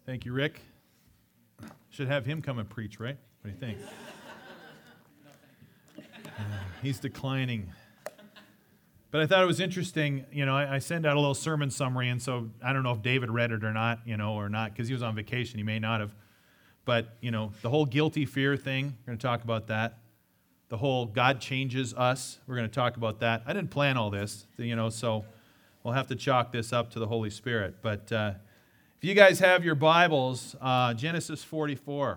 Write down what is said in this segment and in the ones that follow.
Thank you, Rick. Should have him come and preach, right? What do you think? He's declining. But I thought it was interesting, I send out a little sermon summary, and so I don't know if David read it or not, or not, because he was on vacation. He may not have. But, the whole guilty fear thing, we're going to talk about that. The whole God changes us, we're going to talk about that. I didn't plan all this, so we'll have to chalk this up to the Holy Spirit. But if you guys have your Bibles, Genesis 44.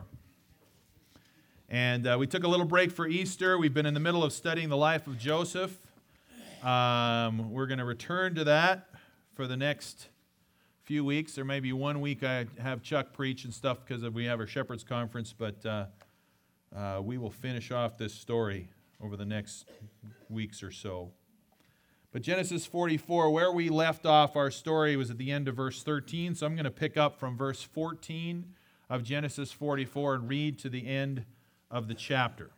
And we took a little break for Easter. We've been in the middle of studying the life of Joseph. We're going to return to that for the next few weeks. There may be 1 week I have Chuck preach and stuff because we have our Shepherd's Conference, but we will finish off this story over the next weeks or so. But Genesis 44, where we left off our story was at the end of verse 13, so I'm going to pick up from verse 14 of Genesis 44 and read to the end of the chapter.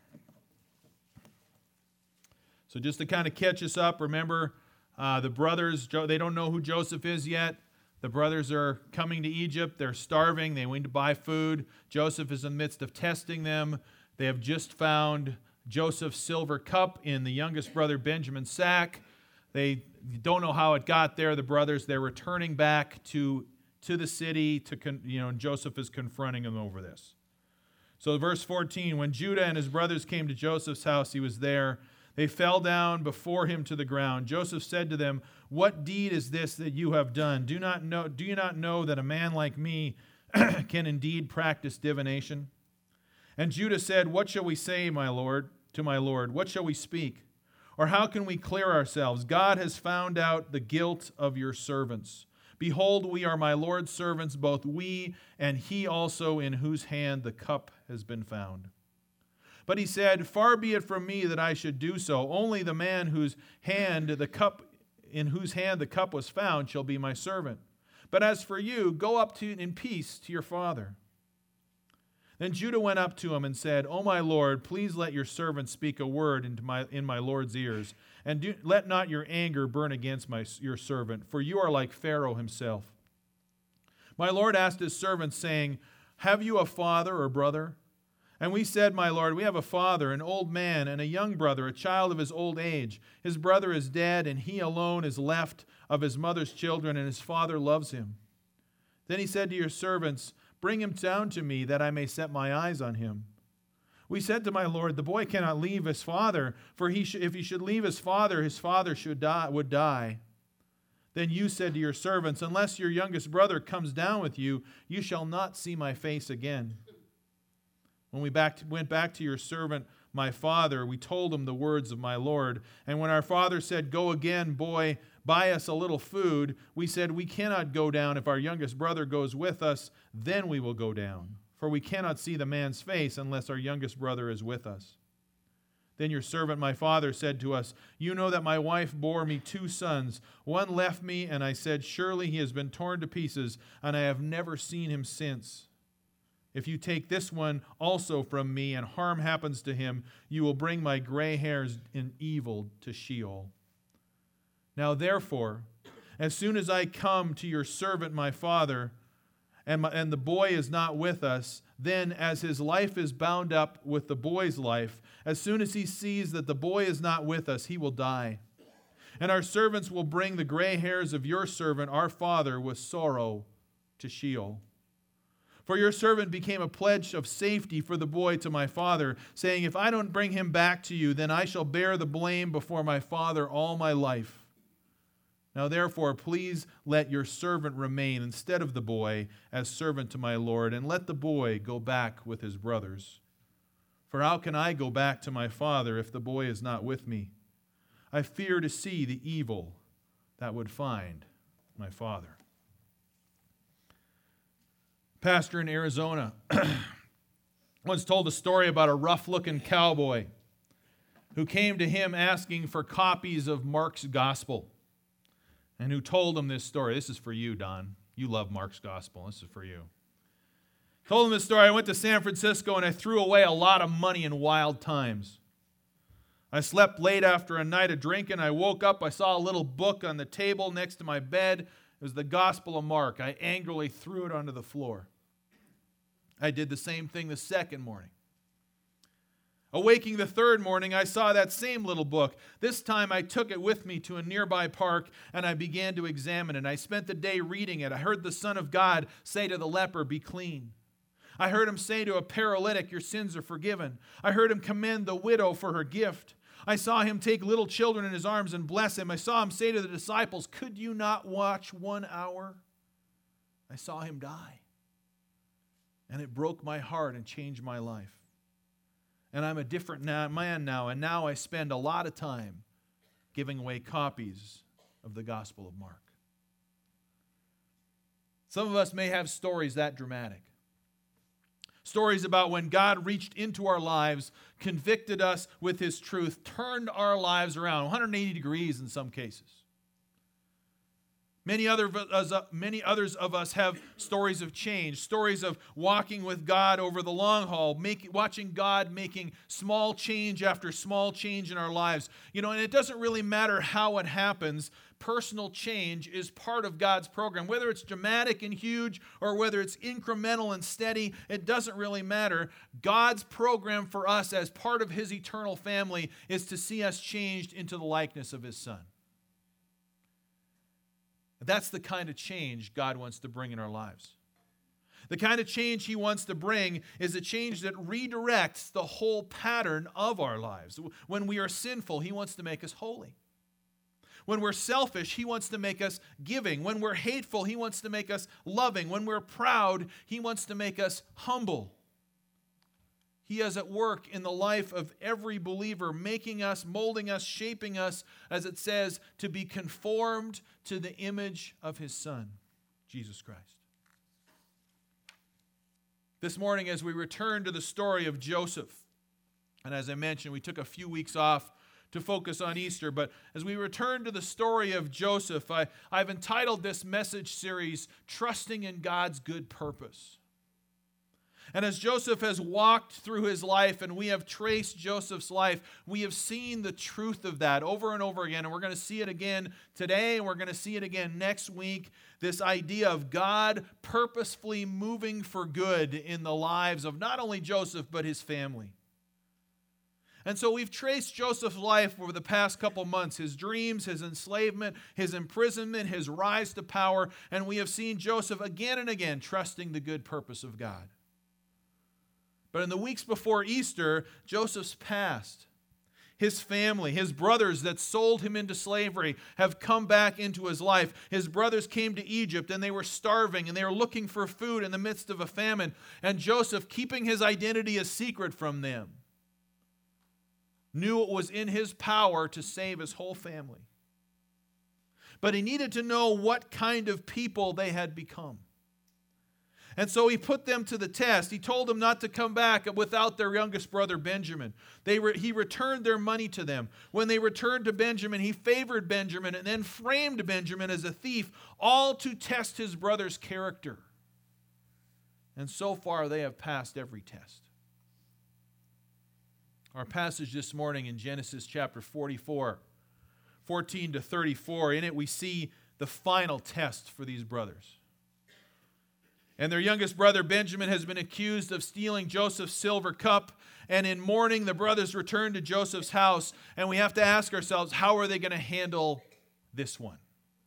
So just to kind of catch us up, remember the brothers, they don't know who Joseph is yet. The brothers are coming to Egypt. They're starving. They went to buy food. Joseph is in the midst of testing them. They have just found Joseph's silver cup in the youngest brother Benjamin's sack. They don't know how it got there, the brothers. They're returning back to the city, and Joseph is confronting them over this. So verse 14, when Judah and his brothers came to Joseph's house, he was there. They fell down before him to the ground. Joseph said to them, "What deed is this that you have done? Do you not know that a man like me can indeed practice divination?" And Judah said, "What shall we say, my lord, to my lord? What shall we speak? Or how can we clear ourselves? God has found out the guilt of your servants. Behold, we are my Lord's servants, both we and he also in whose hand the cup has been found." But he said, "Far be it from me that I should do so. Only the man in whose hand the cup was found shall be my servant. But as for you, go up in peace to your father." Then Judah went up to him and said, "O my lord, please let your servant speak a word in my lord's ears, and let not your anger burn against your servant, for you are like Pharaoh himself." My lord asked his servants, saying, "Have you a father or brother?" And we said, "My lord, we have a father, an old man, and a young brother, a child of his old age. His brother is dead, and he alone is left of his mother's children, and his father loves him." Then he said to your servants, "Bring him down to me, that I may set my eyes on him." We said to my lord, "The boy cannot leave his father, for if he should leave his father would die." Then you said to your servants, "Unless your youngest brother comes down with you, you shall not see my face again." When we went back to your servant, my father, we told him the words of my lord. And when our father said, "Go again, boy, buy us a little food," we said, "We cannot go down. If our youngest brother goes with us, then we will go down. For we cannot see the man's face unless our youngest brother is with us." Then your servant, my father, said to us, "You know that my wife bore me 2 sons. One left me, and I said, 'Surely he has been torn to pieces, and I have never seen him since.' If you take this one also from me, and harm happens to him, you will bring my gray hairs in evil to Sheol. Now therefore, as soon as I come to your servant my father, and the boy is not with us, then as his life is bound up with the boy's life, as soon as he sees that the boy is not with us, he will die. And our servants will bring the gray hairs of your servant, our father, with sorrow to Sheol. For your servant became a pledge of safety for the boy to my father, saying, 'If I don't bring him back to you, then I shall bear the blame before my father all my life.' Now therefore, please let your servant remain instead of the boy as servant to my lord, and let the boy go back with his brothers. For how can I go back to my father if the boy is not with me? I fear to see the evil that would find my father." Pastor in Arizona once told a story about a rough-looking cowboy who came to him asking for copies of Mark's Gospel, and who told him this story. This is for you, Don. You love Mark's Gospel. This is for you. Told him this story. "I went to San Francisco and I threw away a lot of money in wild times. I slept late after a night of drinking. I woke up. I saw a little book on the table next to my bed. It was the Gospel of Mark. I angrily threw it onto the floor. I did the same thing the second morning. Awaking the third morning, I saw that same little book. This time I took it with me to a nearby park and I began to examine it. I spent the day reading it. I heard the Son of God say to the leper, "Be clean." I heard him say to a paralytic, "Your sins are forgiven." I heard him commend the widow for her gift. I saw him take little children in his arms and bless them. I saw him say to the disciples, "Could you not watch 1 hour?" I saw him die. And it broke my heart and changed my life. And I'm a different man now, and now I spend a lot of time giving away copies of the Gospel of Mark. Some of us may have stories that dramatic. Stories about when God reached into our lives, convicted us with His truth, turned our lives around, 180 degrees in some cases. Many others of us have stories of change, stories of walking with God over the long haul, watching God making small change after small change in our lives. And it doesn't really matter how it happens. Personal change is part of God's program. Whether it's dramatic and huge or whether it's incremental and steady, it doesn't really matter. God's program for us as part of His eternal family is to see us changed into the likeness of His Son. That's the kind of change God wants to bring in our lives. The kind of change He wants to bring is a change that redirects the whole pattern of our lives. When we are sinful, He wants to make us holy. When we're selfish, He wants to make us giving. When we're hateful, He wants to make us loving. When we're proud, He wants to make us humble. He is at work in the life of every believer, making us, molding us, shaping us, as it says, to be conformed to the image of His Son, Jesus Christ. This morning, as we return to the story of Joseph, and as I mentioned, we took a few weeks off to focus on Easter, but as we return to the story of Joseph, I've entitled this message series, Trusting in God's Good Purpose. And as Joseph has walked through his life and we have traced Joseph's life, we have seen the truth of that over and over again. And we're going to see it again today, and we're going to see it again next week. This idea of God purposefully moving for good in the lives of not only Joseph, but his family. And so we've traced Joseph's life over the past couple months, his dreams, his enslavement, his imprisonment, his rise to power, and we have seen Joseph again and again trusting the good purpose of God. But in the weeks before Easter, Joseph's past, his family, his brothers that sold him into slavery have come back into his life. His brothers came to Egypt and they were starving and they were looking for food in the midst of a famine. And Joseph, keeping his identity a secret from them, knew it was in his power to save his whole family. But he needed to know what kind of people they had become. And so he put them to the test. He told them not to come back without their youngest brother, Benjamin. He returned their money to them. When they returned to Benjamin, he favored Benjamin and then framed Benjamin as a thief, all to test his brother's character. And so far, they have passed every test. Our passage this morning in Genesis chapter 44, 14 to 34, in it we see the final test for these brothers. And their youngest brother Benjamin has been accused of stealing Joseph's silver cup. And in mourning, the brothers return to Joseph's house. And we have to ask ourselves, how are they going to handle this one?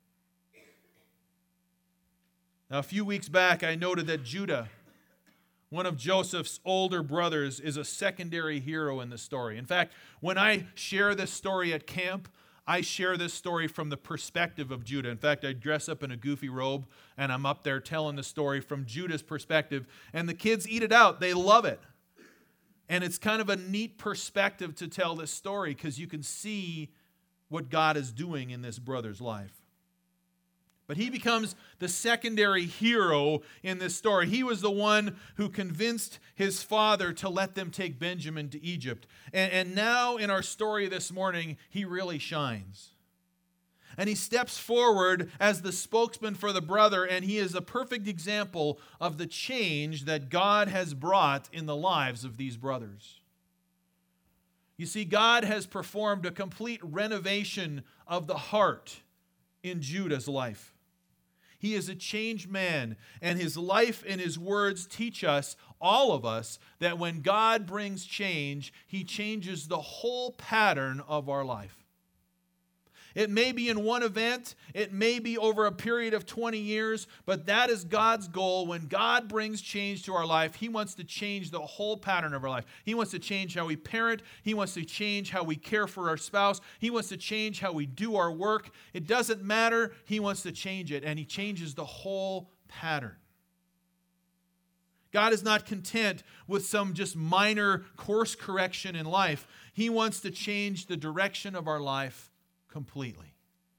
Now, a few weeks back, I noted that Judah, one of Joseph's older brothers, is a secondary hero in the story. In fact, when I share this story at camp, I share this story from the perspective of Judah. In fact, I dress up in a goofy robe, and I'm up there telling the story from Judah's perspective. And the kids eat it out. They love it. And it's kind of a neat perspective to tell this story because you can see what God is doing in this brother's life. But he becomes the secondary hero in this story. He was the one who convinced his father to let them take Benjamin to Egypt. And now in our story this morning, he really shines. And he steps forward as the spokesman for the brother, and he is a perfect example of the change that God has brought in the lives of these brothers. You see, God has performed a complete renovation of the heart in Judah's life. He is a changed man, and his life and his words teach us, all of us, that when God brings change, he changes the whole pattern of our life. It may be in one event, it may be over a period of 20 years, but that is God's goal. When God brings change to our life, he wants to change the whole pattern of our life. He wants to change how we parent. He wants to change how we care for our spouse. He wants to change how we do our work. It doesn't matter. He wants to change it, and he changes the whole pattern. God is not content with some just minor course correction in life. He wants to change the direction of our life completely.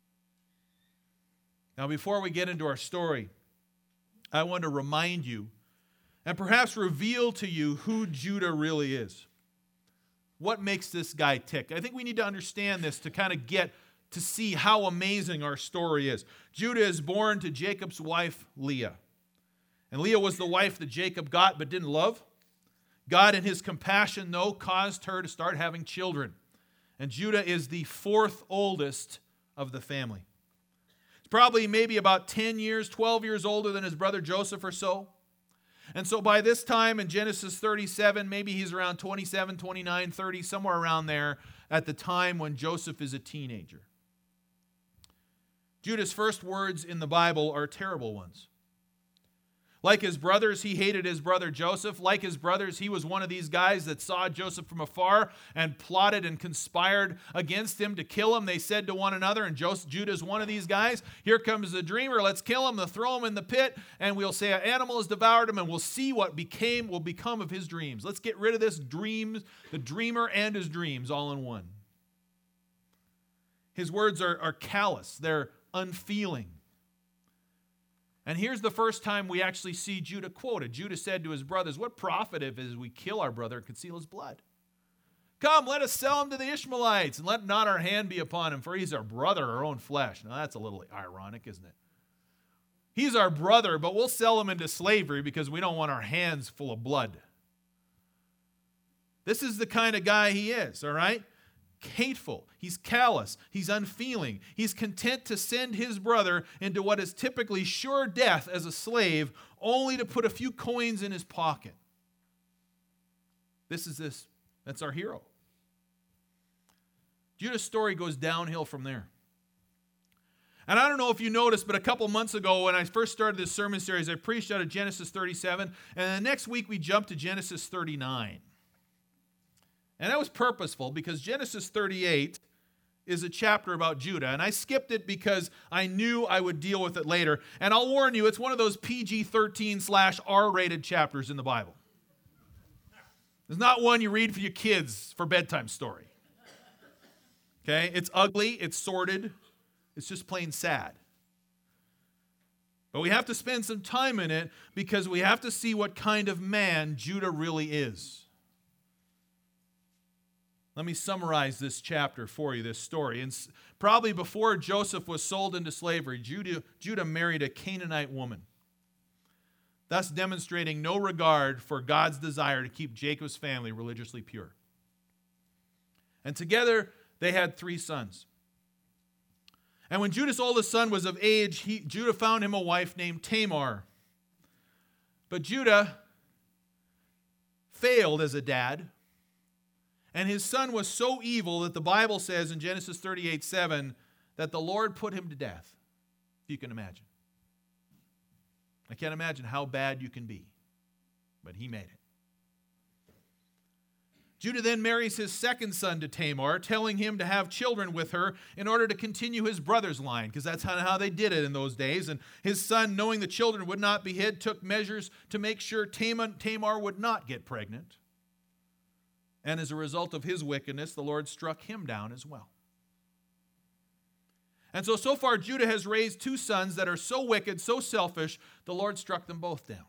Now, before we get into our story, I want to remind you and perhaps reveal to you who Judah really is. What makes this guy tick? I think we need to understand this to kind of get to see how amazing our story is. Judah is born to Jacob's wife, Leah. And Leah was the wife that Jacob got but didn't love. God, in his compassion, though, caused her to start having children. And Judah is the fourth oldest of the family. He's probably maybe about 10 years, 12 years older than his brother Joseph or so. And so by this time in Genesis 37, maybe he's around 27, 29, 30, somewhere around there at the time when Joseph is a teenager. Judah's first words in the Bible are terrible ones. Like his brothers, he hated his brother Joseph. Like his brothers, he was one of these guys that saw Joseph from afar and plotted and conspired against him to kill him. They said to one another, and Judah's one of these guys, here comes the dreamer, let's kill him, let's throw him in the pit, and we'll say an animal has devoured him, and we'll see what will become of his dreams. Let's get rid of this dreams, the dreamer and his dreams all in one. His words are callous, they're unfeeling. And here's the first time we actually see Judah quoted. Judah said to his brothers, what profit if as we kill our brother and conceal his blood? Come, let us sell him to the Ishmaelites, and let not our hand be upon him, for he's our brother, our own flesh. Now that's a little ironic, isn't it? He's our brother, but we'll sell him into slavery because we don't want our hands full of blood. This is the kind of guy he is, all right? Hateful, he's callous, he's unfeeling, he's content to send his brother into what is typically sure death as a slave, only to put a few coins in his pocket. That's our hero. Judah's story goes downhill from there. And I don't know if you noticed, but a couple months ago when I first started this sermon series, I preached out of Genesis 37, and the next week we jumped to Genesis 39. And that was purposeful because Genesis 38 is a chapter about Judah. And I skipped it because I knew I would deal with it later. And I'll warn you, it's one of those PG-13/R-rated chapters in the Bible. It's not one you read for your kids for bedtime story. Okay? It's ugly, it's sordid, it's just plain sad. But we have to spend some time in it because we have to see what kind of man Judah really is. Let me summarize this chapter for you, this story. And probably before Joseph was sold into slavery, Judah married a Canaanite woman, thus demonstrating no regard for God's desire to keep Jacob's family religiously pure. And together they had 3 sons. And when Judah's oldest son was of age, Judah found him a wife named Tamar. But Judah failed as a dad. And his son was so evil that the Bible says in Genesis 38:7 that the Lord put him to death, if you can imagine. I can't imagine how bad you can be, but he made it. Judah then marries his second son to Tamar, telling him to have children with her in order to continue his brother's line, because that's how they did it in those days. And his son, knowing the children would not be hid, took measures to make sure Tamar would not get pregnant. And as a result of his wickedness, the Lord struck him down as well. And so far, Judah has raised 2 sons that are so wicked, so selfish, the Lord struck them both down.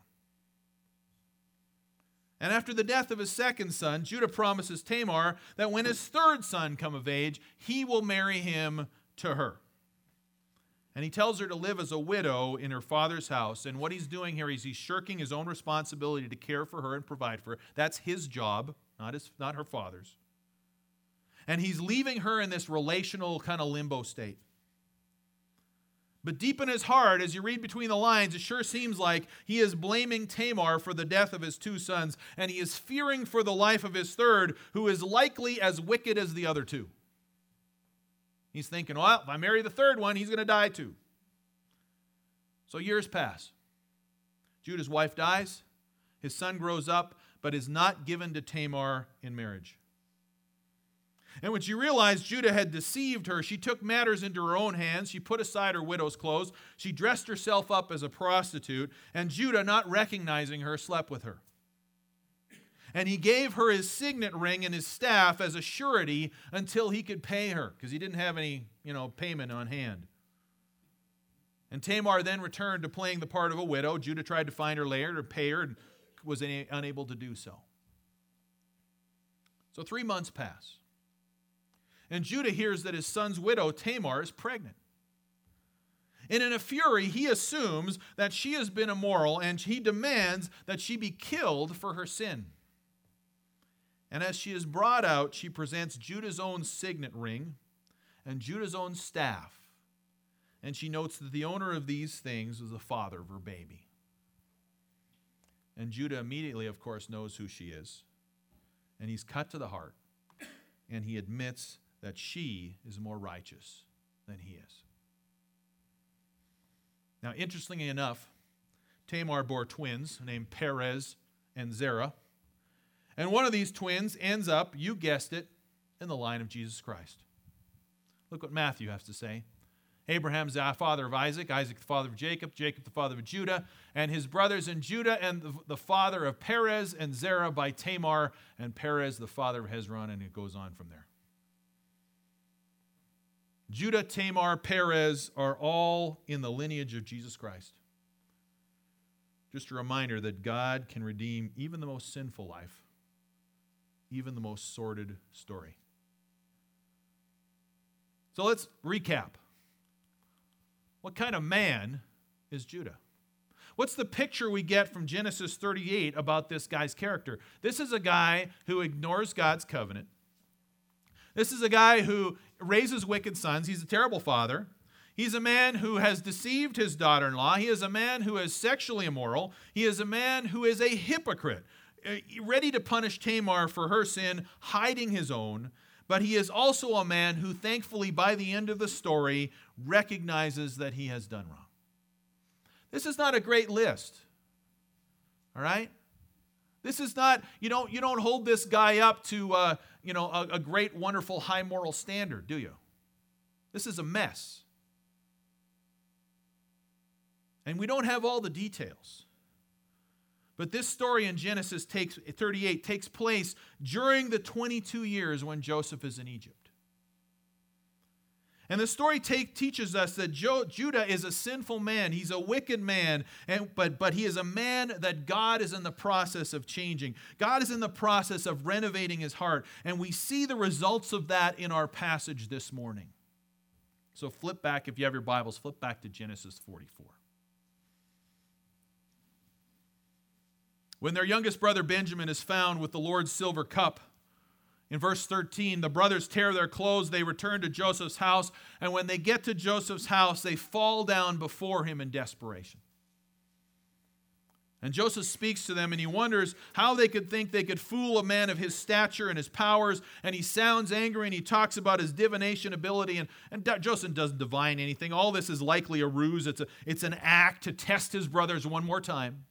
And after the death of his second son, Judah promises Tamar that when his third son come of age, he will marry him to her. And he tells her to live as a widow in her father's house. And what he's doing here is he's shirking his own responsibility to care for her and provide for her. That's his job. Not her father's. And he's leaving her in this relational kind of limbo state. But deep in his heart, as you read between the lines, it sure seems like he is blaming Tamar for the death of his 2 sons, and he is fearing for the life of his third, who is likely as wicked as the other 2. He's thinking, well, if I marry the third one, he's going to die too. So years pass. Judah's wife dies. His son grows up, but is not given to Tamar in marriage. And when she realized Judah had deceived her, she took matters into her own hands. She put aside her widow's clothes. She dressed herself up as a prostitute, and Judah, not recognizing her, slept with her. And he gave her his signet ring and his staff as a surety until he could pay her, because he didn't have any, payment on hand. And Tamar then returned to playing the part of a widow. Judah tried to find her later to pay her and was unable to do so. So 3 months pass. And Judah hears that his son's widow, Tamar, is pregnant. And in a fury, he assumes that she has been immoral, and he demands that she be killed for her sin. And as she is brought out, she presents Judah's own signet ring and Judah's own staff. And she notes that the owner of these things was the father of her baby. And Judah immediately, of course, knows who she is. And he's cut to the heart. And he admits that she is more righteous than he is. Now, interestingly enough, Tamar bore twins named Perez and Zerah. And one of these twins ends up, you guessed it, in the line of Jesus Christ. Look what Matthew has to say. Abraham's the father of Isaac, Isaac the father of Jacob, Jacob the father of Judah, and his brothers in Judah, and the father of Perez and Zerah by Tamar, and Perez the father of Hezron, and it goes on from there. Judah, Tamar, Perez are all in the lineage of Jesus Christ. Just a reminder that God can redeem even the most sinful life, even the most sordid story. So let's recap. What kind of man is Judah? What's the picture we get from Genesis 38 about this guy's character? This is a guy who ignores God's covenant. This is a guy who raises wicked sons. He's a terrible father. He's a man who has deceived his daughter-in-law. He is a man who is sexually immoral. He is a man who is a hypocrite, ready to punish Tamar for her sin, hiding his own. But he is also a man who, thankfully, by the end of the story, recognizes that he has done wrong. This is not a great list, all right? This is not, you don't hold this guy up to, a great, wonderful, high moral standard, do you? This is a mess. And we don't have all the details. But this story in Genesis 38 takes place during the 22 years when Joseph is in Egypt. And the story teaches us that Judah is a sinful man. He's a wicked man, but he is a man that God is in the process of changing. God is in the process of renovating his heart, and we see the results of that in our passage this morning. So flip back, if you have your Bibles, flip back to Genesis 44. When their youngest brother Benjamin is found with the Lord's silver cup, in verse 13, the brothers tear their clothes, they return to Joseph's house, and when they get to Joseph's house, they fall down before him in desperation. And Joseph speaks to them, and he wonders how they could think they could fool a man of his stature and his powers, and he sounds angry, and he talks about his divination ability, and Joseph doesn't divine anything. All this is likely a ruse. It's an act to test his brothers one more time.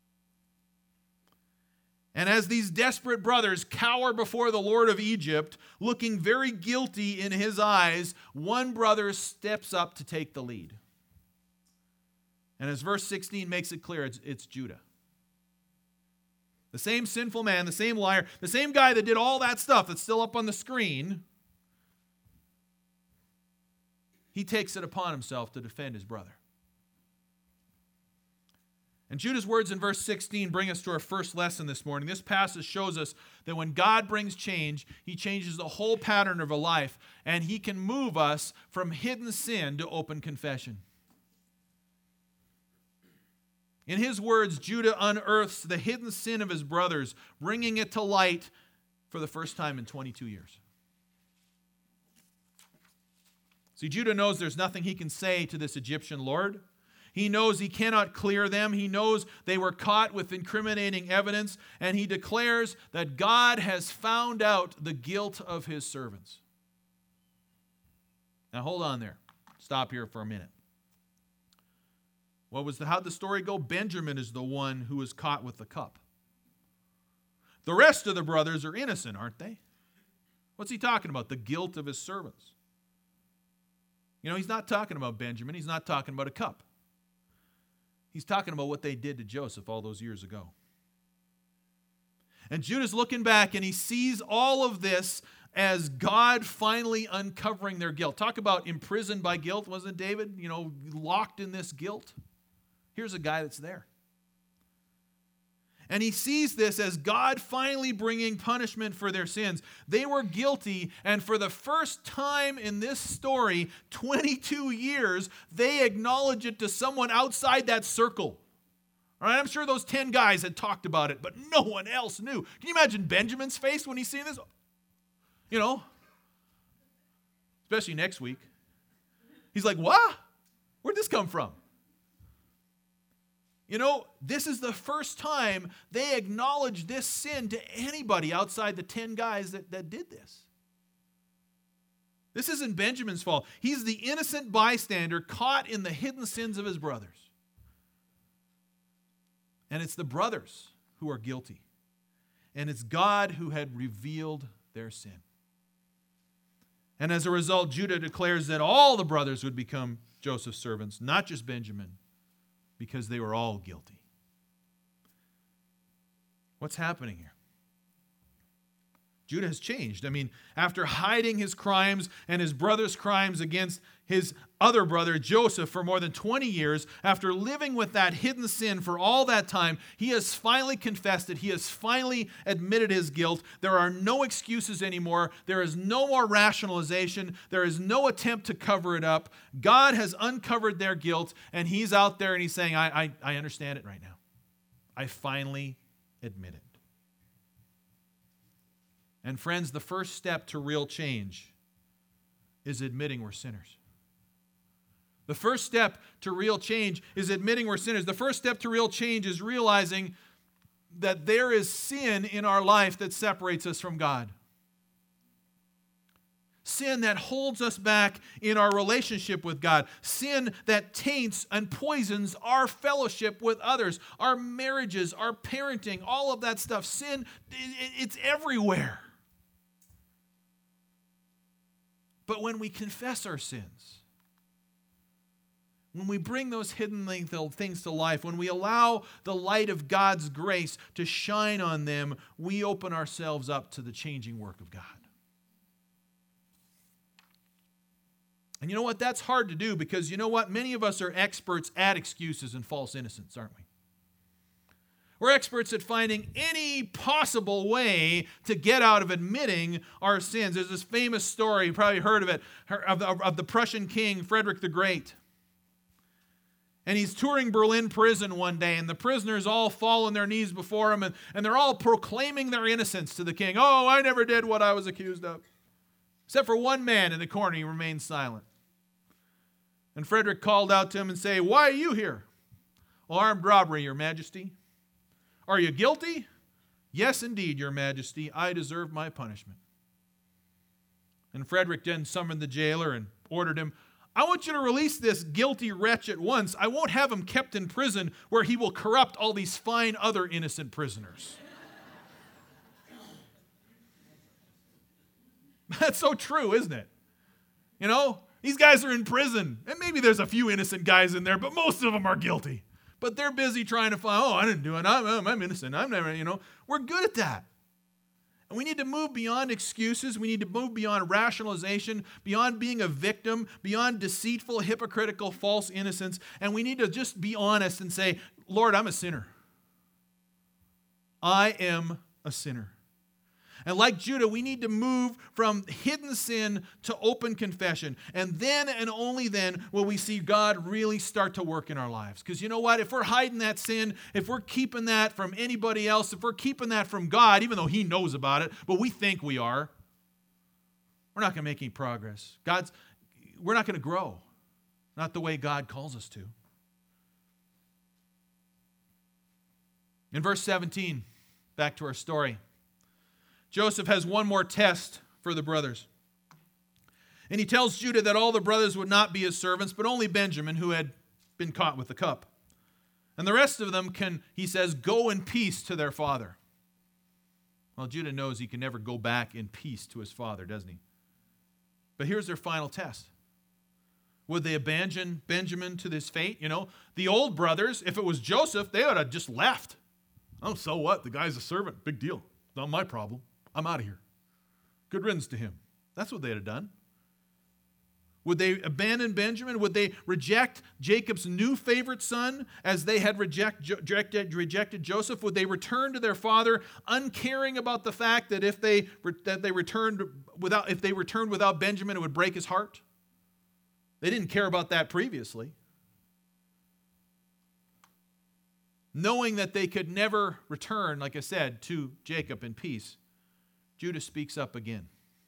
And as these desperate brothers cower before the Lord of Egypt, looking very guilty in his eyes, one brother steps up to take the lead. And as verse 16 makes it clear, it's Judah. The same sinful man, the same liar, the same guy that did all that stuff that's still up on the screen, he takes it upon himself to defend his brother. And Judah's words in verse 16 bring us to our first lesson this morning. This passage shows us that when God brings change, he changes the whole pattern of a life, and he can move us from hidden sin to open confession. In his words, Judah unearths the hidden sin of his brothers, bringing it to light for the first time in 22 years. See, Judah knows there's nothing he can say to this Egyptian lord. He knows he cannot clear them. He knows they were caught with incriminating evidence, and he declares that God has found out the guilt of his servants. Now hold on there. Stop here for a minute. How'd the story go? Benjamin is the one who was caught with the cup. The rest of the brothers are innocent, aren't they? What's he talking about? The guilt of his servants. He's not talking about Benjamin. He's not talking about a cup. He's talking about what they did to Joseph all those years ago. And Judah's looking back and he sees all of this as God finally uncovering their guilt. Talk about imprisoned by guilt, wasn't David? Locked in this guilt. Here's a guy that's there. And he sees this as God finally bringing punishment for their sins. They were guilty, and for the first time in this story, 22 years, they acknowledge it to someone outside that circle. All right, I'm sure those 10 guys had talked about it, but no one else knew. Can you imagine Benjamin's face when he's seeing this? Especially next week. He's like, what? Where'd this come from? This is the first time they acknowledge this sin to anybody outside the 10 guys that did this. This isn't Benjamin's fault. He's the innocent bystander caught in the hidden sins of his brothers. And it's the brothers who are guilty. And it's God who had revealed their sin. And as a result, Judah declares that all the brothers would become Joseph's servants, not just Benjamin, because they were all guilty. What's happening here? Judah has changed. After hiding his crimes and his brother's crimes against his other brother Joseph for more than 20 years, after living with that hidden sin for all that time, he has finally confessed it. He has finally admitted his guilt. There are no excuses anymore. There is no more rationalization. There is no attempt to cover it up. God has uncovered their guilt, and he's out there and he's saying, I understand it right now. I finally admit it. And friends, the first step to real change is admitting we're sinners. The first step to real change is admitting we're sinners. The first step to real change is realizing that there is sin in our life that separates us from God. Sin that holds us back in our relationship with God. Sin that taints and poisons our fellowship with others, our marriages, our parenting, all of that stuff. Sin, it's everywhere. But when we confess our sins, when we bring those hidden things to life, when we allow the light of God's grace to shine on them, we open ourselves up to the changing work of God. And you know what? That's hard to do because you know what? Many of us are experts at excuses and false innocence, aren't we? We're experts at finding any possible way to get out of admitting our sins. There's this famous story, you probably heard of it, of the Prussian king, Frederick the Great. And he's touring Berlin prison one day, and the prisoners all fall on their knees before him, and they're all proclaiming their innocence to the king. Oh, I never did what I was accused of. Except for one man in the corner, he remained silent. And Frederick called out to him and said, "Why are you here?" "Armed robbery, Your Majesty." "Are you guilty?" "Yes, indeed, Your Majesty. I deserve my punishment." And Frederick then summoned the jailer and ordered him, "I want you to release this guilty wretch at once. I won't have him kept in prison where he will corrupt all these fine other innocent prisoners." That's so true, isn't it? These guys are in prison, and maybe there's a few innocent guys in there, but most of them are guilty. But they're busy trying to find, I didn't do it. I'm innocent. I'm never, We're good at that. And we need to move beyond excuses. We need to move beyond rationalization, beyond being a victim, beyond deceitful, hypocritical, false innocence. And we need to just be honest and say, Lord, I'm a sinner. I am a sinner. And like Judah, we need to move from hidden sin to open confession. And then and only then will we see God really start to work in our lives. Because you know what? If we're hiding that sin, if we're keeping that from anybody else, if we're keeping that from God, even though He knows about it, but we think we are, we're not going to make any progress. we're not going to grow. Not the way God calls us to. In verse 17, back to our story, Joseph has one more test for the brothers. And he tells Judah that all the brothers would not be his servants, but only Benjamin, who had been caught with the cup. And the rest of them can, he says, go in peace to their father. Well, Judah knows he can never go back in peace to his father, doesn't he? But here's their final test. Would they abandon Benjamin to this fate? You know, the old brothers, if it was Joseph, they would have just left. Oh, so what? The guy's a servant. Big deal. Not my problem. I'm out of here. Good riddance to him. That's what they'd have done. Would they abandon Benjamin? Would they reject Jacob's new favorite son as they had rejected Joseph? Would they return to their father, uncaring about the fact that if they returned without Benjamin, it would break his heart? They didn't care about that previously. Knowing that they could never return, like I said, to Jacob in peace, Judah speaks up again.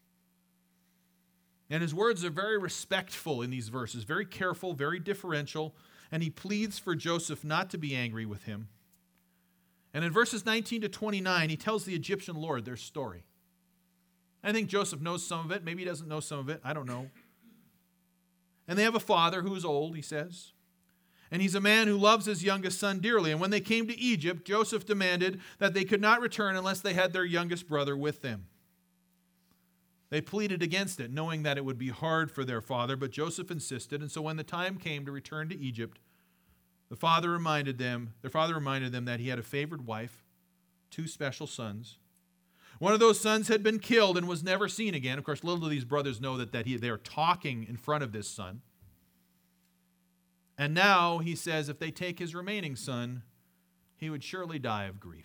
And his words are very respectful in these verses, very careful, very differential, and he pleads for Joseph not to be angry with him. And in verses 19 to 29, he tells the Egyptian lord their story. I think Joseph knows some of it. Maybe he doesn't know some of it. I don't know. And they have a father who's old, he says. And he's a man who loves his youngest son dearly. And when they came to Egypt, Joseph demanded that they could not return unless they had their youngest brother with them. They pleaded against it, knowing that it would be hard for their father, but Joseph insisted. And so when the time came to return to Egypt, their father reminded them that he had a favored wife, 2 special sons. One of those sons had been killed and was never seen again. Of course, little do these brothers know that they are talking in front of this son. And now he says if they take his remaining son, he would surely die of grief.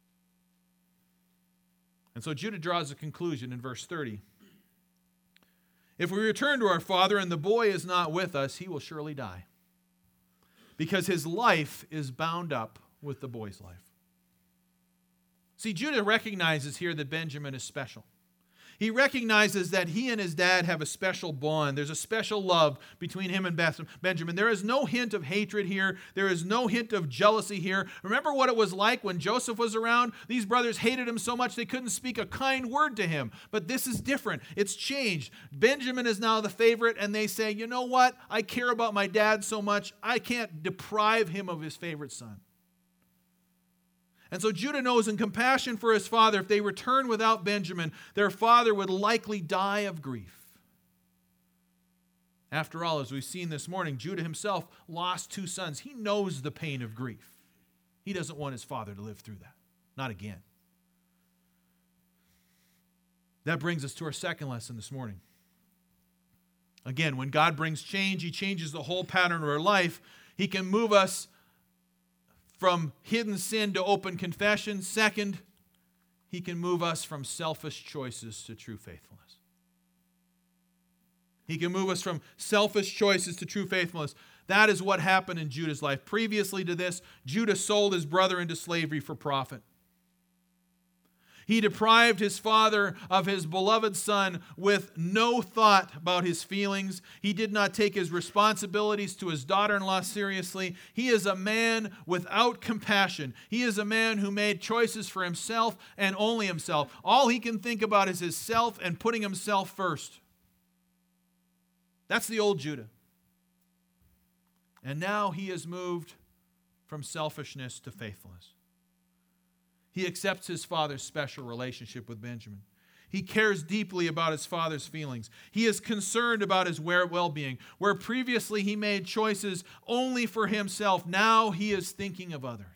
And so Judah draws a conclusion in verse 30. If we return to our father and the boy is not with us, he will surely die, because his life is bound up with the boy's life. See, Judah recognizes here that Benjamin is special. He recognizes that he and his dad have a special bond. There's a special love between him and Benjamin. There is no hint of hatred here. There is no hint of jealousy here. Remember what it was like when Joseph was around? These brothers hated him so much they couldn't speak a kind word to him. But this is different. It's changed. Benjamin is now the favorite, and they say, you know what? I care about my dad so much, I can't deprive him of his favorite son. And so Judah knows in compassion for his father, if they return without Benjamin, their father would likely die of grief. After all, as we've seen this morning, Judah himself lost 2 sons. He knows the pain of grief. He doesn't want his father to live through that. Not again. That brings us to our second lesson this morning. Again, when God brings change, he changes the whole pattern of our life. He can move us from hidden sin to open confession. Second, he can move us from selfish choices to true faithfulness. He can move us from selfish choices to true faithfulness. That is what happened in Judah's life. Previously to this, Judah sold his brother into slavery for profit. He deprived his father of his beloved son with no thought about his feelings. He did not take his responsibilities to his daughter-in-law seriously. He is a man without compassion. He is a man who made choices for himself and only himself. All he can think about is himself and putting himself first. That's the old Judah. And now he has moved from selfishness to faithfulness. He accepts his father's special relationship with Benjamin. He cares deeply about his father's feelings. He is concerned about his well-being. Where previously he made choices only for himself, now he is thinking of others.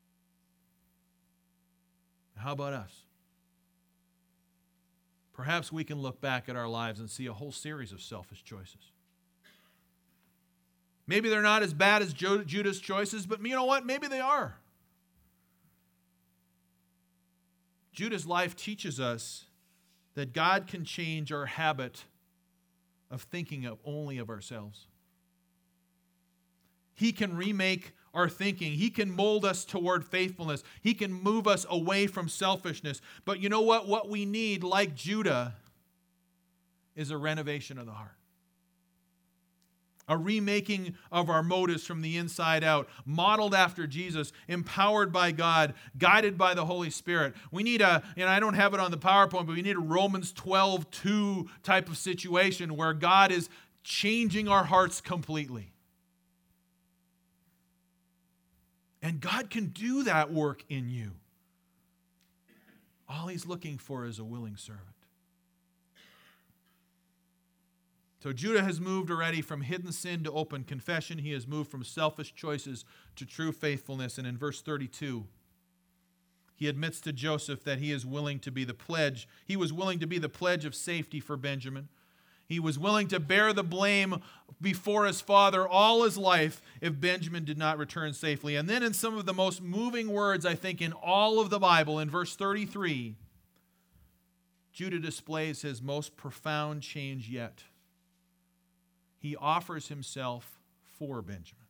How about us? Perhaps we can look back at our lives and see a whole series of selfish choices. Maybe they're not as bad as Judah's choices, but you know what? Maybe they are. Judah's life teaches us that God can change our habit of thinking only of ourselves. He can remake our thinking. He can mold us toward faithfulness. He can move us away from selfishness. But you know what? What we need, like Judah, is a renovation of the heart. a remaking of our motives from the inside out, modeled after Jesus, empowered by God, guided by the Holy Spirit. We need I don't have it on the PowerPoint, but we need a Romans 12:2 type of situation where God is changing our hearts completely. And God can do that work in you. All He's looking for is a willing servant. So Judah has moved already from hidden sin to open confession. He has moved from selfish choices to true faithfulness. And in verse 32, he admits to Joseph that he is willing to be the pledge. He was willing to be the pledge of safety for Benjamin. He was willing to bear the blame before his father all his life if Benjamin did not return safely. And then in some of the most moving words, I think, in all of the Bible, in verse 33, Judah displays his most profound change yet. He offers himself for Benjamin.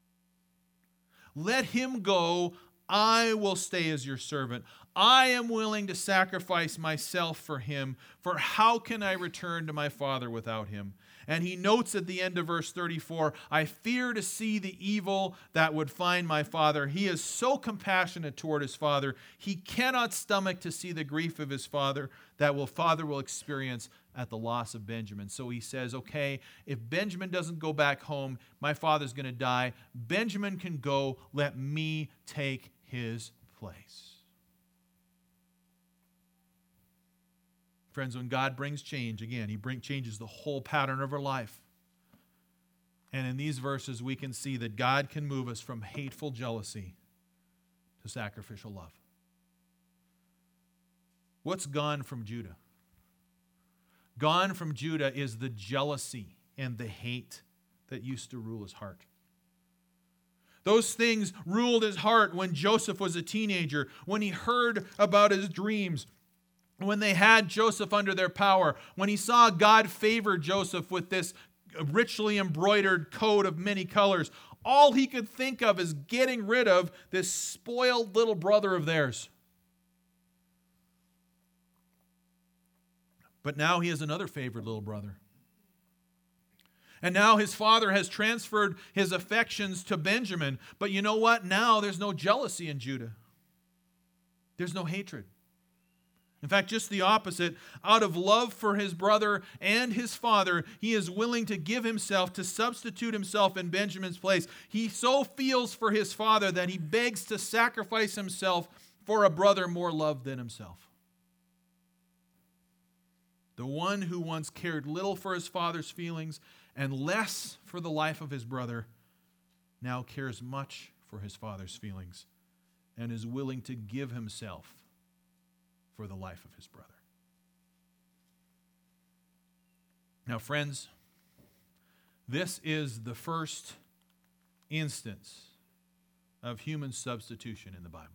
Let him go. I will stay as your servant. I am willing to sacrifice myself for him, for how can I return to my father without him? And he notes at the end of verse 34, I fear to see the evil that would find my father. He is so compassionate toward his father. He cannot stomach to see the grief of his father father will experience at the loss of Benjamin. So he says, okay, if Benjamin doesn't go back home, my father's going to die. Benjamin can go. Let me take his place. Friends, when God brings change, again, He changes the whole pattern of our life. And in these verses, we can see that God can move us from hateful jealousy to sacrificial love. What's gone from Judah? Gone from Judah is the jealousy and the hate that used to rule his heart. Those things ruled his heart when Joseph was a teenager, when he heard about his dreams, when they had Joseph under their power, when he saw God favor Joseph with this richly embroidered coat of many colors. All he could think of is getting rid of this spoiled little brother of theirs. But now he has another favored little brother. And now his father has transferred his affections to Benjamin. But you know what? Now there's no jealousy in Judah. There's no hatred. In fact, just the opposite. Out of love for his brother and his father, he is willing to give himself, to substitute himself in Benjamin's place. He so feels for his father that he begs to sacrifice himself for a brother more loved than himself. The one who once cared little for his father's feelings and less for the life of his brother now cares much for his father's feelings and is willing to give himself for the life of his brother. Now, friends, this is the first instance of human substitution in the Bible.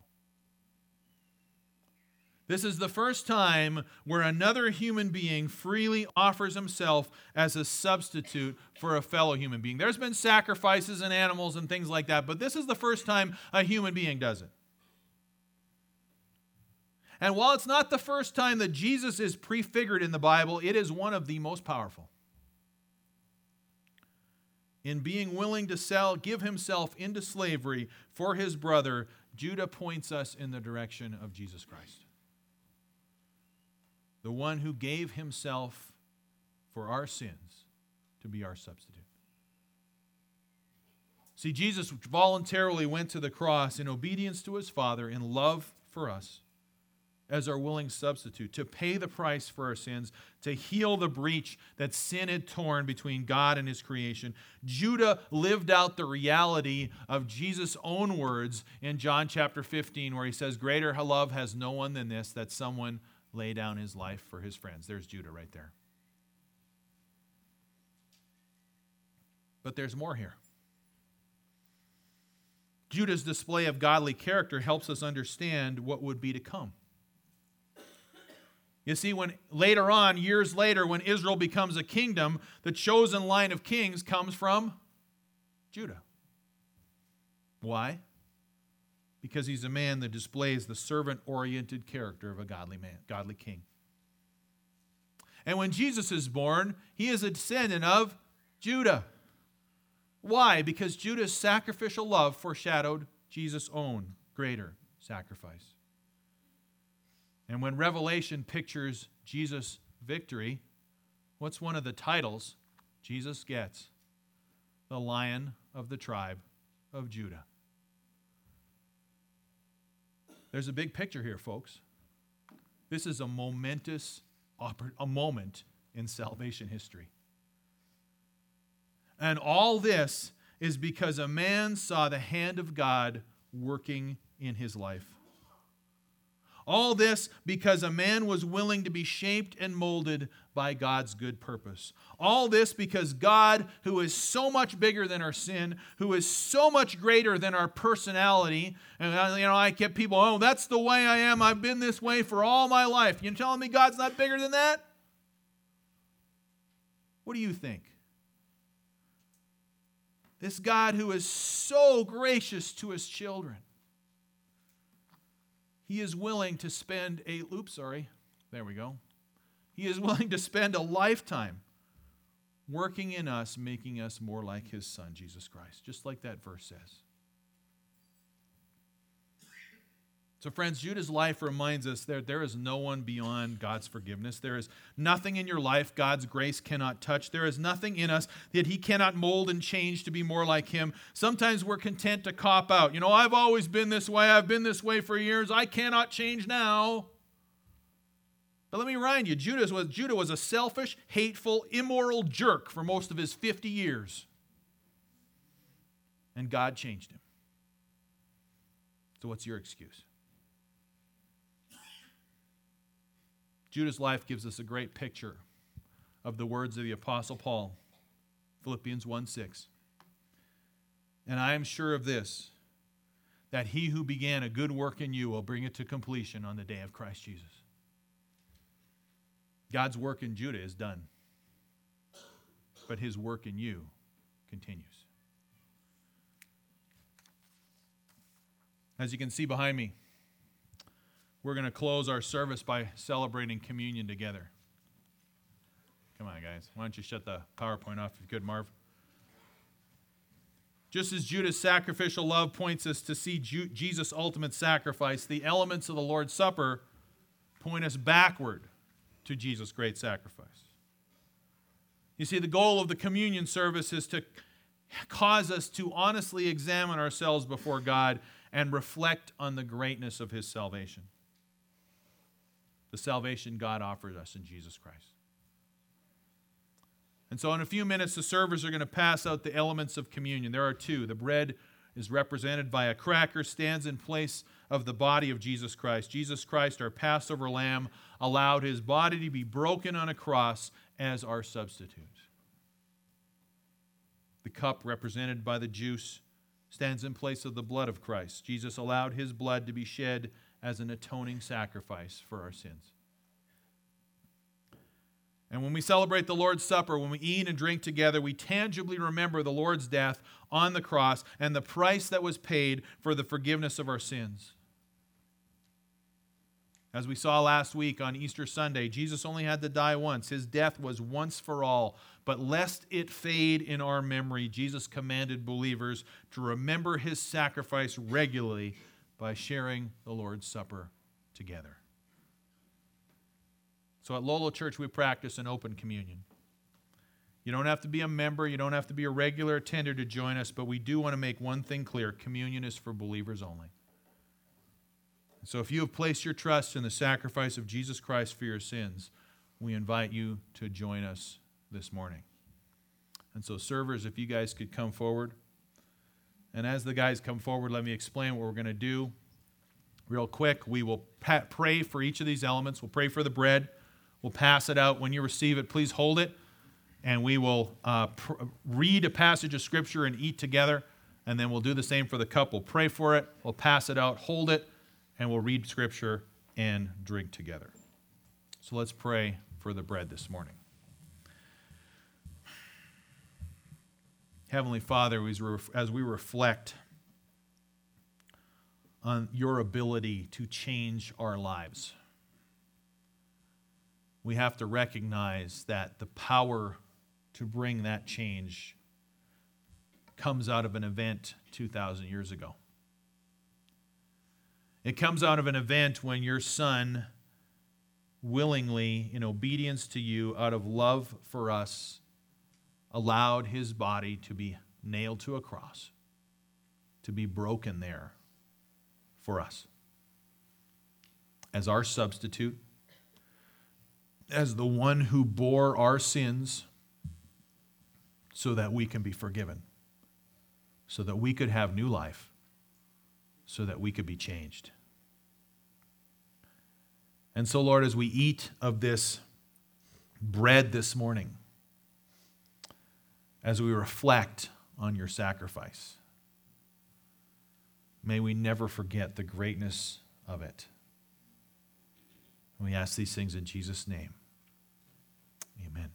This is the first time where another human being freely offers himself as a substitute for a fellow human being. There's been sacrifices and animals and things like that, but this is the first time a human being does it. And while it's not the first time that Jesus is prefigured in the Bible, it is one of the most powerful. In being willing to give himself into slavery for his brother, Judah points us in the direction of Jesus Christ. The one who gave himself for our sins to be our substitute. See, Jesus voluntarily went to the cross in obedience to his Father, in love for us, as our willing substitute, to pay the price for our sins, to heal the breach that sin had torn between God and his creation. Judah lived out the reality of Jesus' own words in John chapter 15, where he says, "Greater love has no one than this, that someone lay down his life for his friends." There's Judah right there. But there's more here. Judah's display of godly character helps us understand what would be to come. You see, when later on, years later, when Israel becomes a kingdom, the chosen line of kings comes from Judah. Why? Because he's a man that displays the servant-oriented character of a godly man, godly king. And when Jesus is born, he is a descendant of Judah. Why? Because Judah's sacrificial love foreshadowed Jesus' own greater sacrifice. And when Revelation pictures Jesus' victory, what's one of the titles Jesus gets? The Lion of the tribe of Judah. There's a big picture here, folks. This is a momentous moment in salvation history. And all this is because a man saw the hand of God working in his life. All this because a man was willing to be shaped and molded by God's good purpose. All this because God, who is so much bigger than our sin, who is so much greater than our personality, and I get people, oh, that's the way I am. I've been this way for all my life. You telling me God's not bigger than that? What do you think? This God who is so gracious to his children. He is willing to spend He is willing to spend a lifetime working in us, making us more like his Son, Jesus Christ. Just like that verse says. So friends, Judah's life reminds us that there is no one beyond God's forgiveness. There is nothing in your life God's grace cannot touch. There is nothing in us that he cannot mold and change to be more like him. Sometimes we're content to cop out. I've always been this way. I've been this way for years. I cannot change now. But let me remind you, Judah was a selfish, hateful, immoral jerk for most of his 50 years. And God changed him. So what's your excuse? Judah's life gives us a great picture of the words of the Apostle Paul, Philippians 1:6. And I am sure of this, that he who began a good work in you will bring it to completion on the day of Christ Jesus. God's work in Judah is done, but his work in you continues. As you can see behind me, we're going to close our service by celebrating communion together. Come on, guys. Why don't you shut the PowerPoint off if you could, Marv? Just as Judah's sacrificial love points us to see Jesus' ultimate sacrifice, the elements of the Lord's Supper point us backward to Jesus' great sacrifice. You see, the goal of the communion service is to cause us to honestly examine ourselves before God and reflect on the greatness of his salvation. The salvation God offered us in Jesus Christ. And so in a few minutes, the servers are going to pass out the elements of communion. There are two. The bread is represented by a cracker, stands in place of the body of Jesus Christ. Jesus Christ, our Passover lamb, allowed his body to be broken on a cross as our substitute. The cup, represented by the juice, stands in place of the blood of Christ. Jesus allowed his blood to be shed as an atoning sacrifice for our sins. And when we celebrate the Lord's Supper, when we eat and drink together, we tangibly remember the Lord's death on the cross and the price that was paid for the forgiveness of our sins. As we saw last week on Easter Sunday, Jesus only had to die once. His death was once for all. But lest it fade in our memory, Jesus commanded believers to remember his sacrifice regularly by sharing the Lord's Supper together. So at Lolo Church, we practice an open communion. You don't have to be a member. You don't have to be a regular attender to join us, but we do want to make one thing clear. Communion is for believers only. So if you have placed your trust in the sacrifice of Jesus Christ for your sins, we invite you to join us this morning. And so servers, if you guys could come forward. And as the guys come forward, let me explain what we're going to do. Real quick, we will pray for each of these elements. We'll pray for the bread. We'll pass it out. When you receive it, please hold it. And we will read a passage of Scripture and eat together. And then we'll do the same for the cup. We'll pray for it. We'll pass it out, hold it, and we'll read Scripture and drink together. So let's pray for the bread this morning. Heavenly Father, as we reflect on your ability to change our lives, we have to recognize that the power to bring that change comes out of an event 2,000 years ago. It comes out of an event when your son willingly, in obedience to you, out of love for us, allowed his body to be nailed to a cross, to be broken there for us. As our substitute, as the one who bore our sins so that we can be forgiven, so that we could have new life, so that we could be changed. And so, Lord, as we eat of this bread this morning, as we reflect on your sacrifice, may we never forget the greatness of it. And we ask these things in Jesus' name. Amen.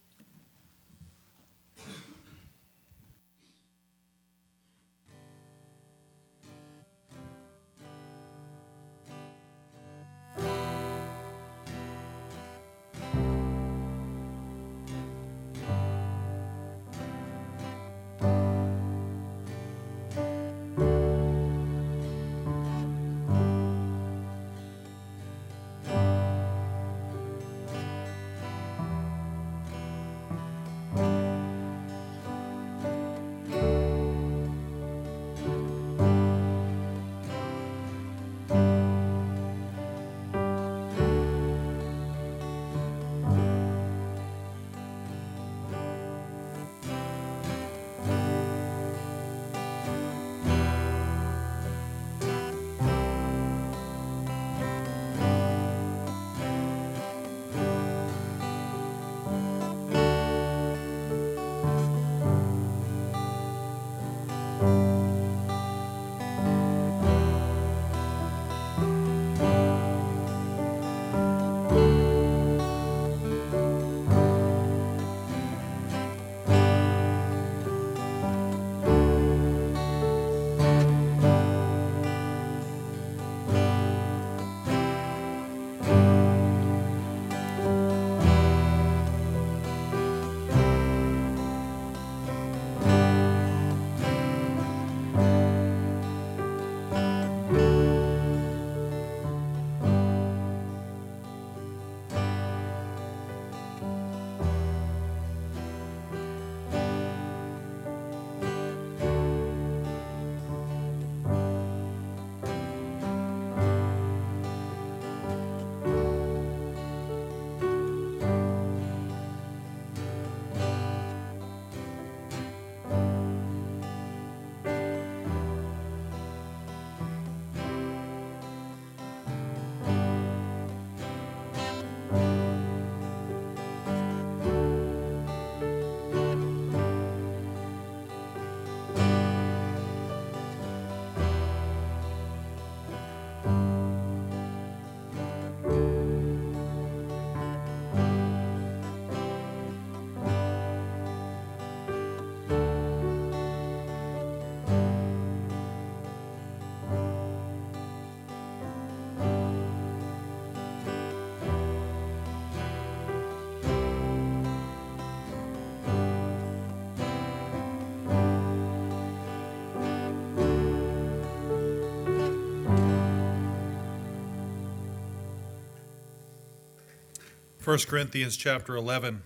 First Corinthians chapter 11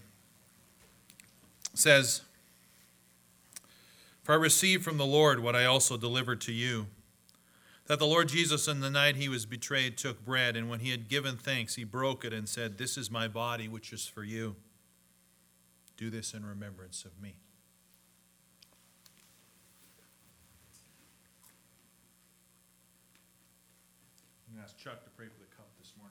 says, "For I received from the Lord what I also delivered to you, that the Lord Jesus, in the night he was betrayed, took bread, and when he had given thanks, he broke it and said, 'This is my body, which is for you. Do this in remembrance of me.'" I'm going to ask Chuck to pray for the cup this morning.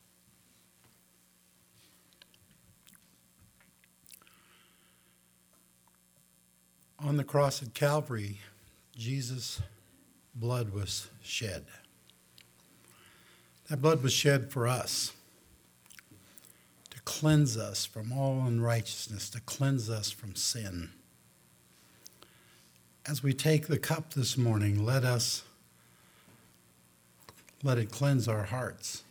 On the cross at Calvary, Jesus' blood was shed. That blood was shed for us, to cleanse us from all unrighteousness, to cleanse us from sin. As we take the cup this morning, let it cleanse our hearts.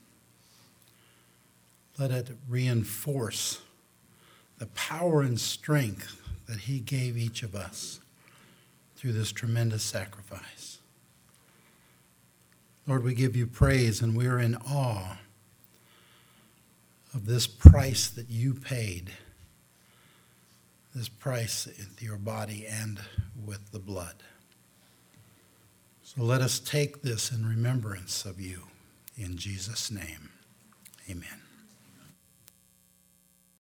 Let it reinforce the power and strength that he gave each of us through this tremendous sacrifice. Lord, we give you praise, and we are in awe of this price that you paid, this price with your body and with the blood. So let us take this in remembrance of you. In Jesus' name, amen.